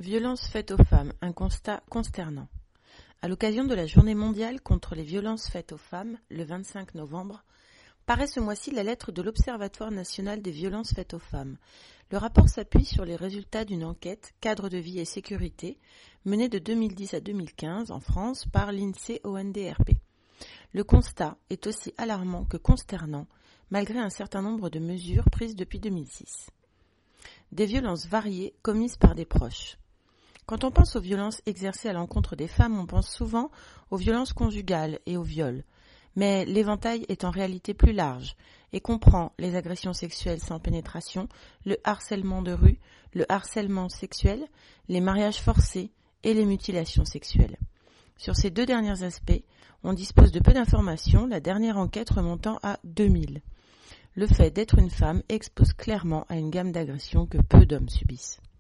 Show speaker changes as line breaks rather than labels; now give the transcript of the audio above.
Violences faites aux femmes, un constat consternant. À l'occasion de la Journée mondiale contre les violences faites aux femmes, le 25 novembre, paraît ce mois-ci la lettre de l'Observatoire national des violences faites aux femmes. Le rapport s'appuie sur les résultats d'une enquête « Cadre de vie et sécurité » menée de 2010 à 2015 en France par l'INSEE-ONDRP. Le constat est aussi alarmant que consternant, malgré un certain nombre de mesures prises depuis 2006. Des violences variées commises par des proches. Quand on pense aux violences exercées à l'encontre des femmes, on pense souvent aux violences conjugales et aux viols. Mais l'éventail est en réalité plus large et comprend les agressions sexuelles sans pénétration, le harcèlement de rue, le harcèlement sexuel, les mariages forcés et les mutilations sexuelles. Sur ces deux derniers aspects, on dispose de peu d'informations, la dernière enquête remontant à 2000. Le fait d'être une femme expose clairement à une gamme d'agressions que peu d'hommes subissent.